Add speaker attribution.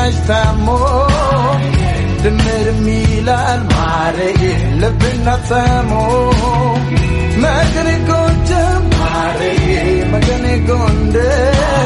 Speaker 1: ወዳጅ ታሞ ድምር ሚላል ማረዬ ልብና ሰሞ መገኔ ጎንደር ማረዬ መገኔ ጎንደር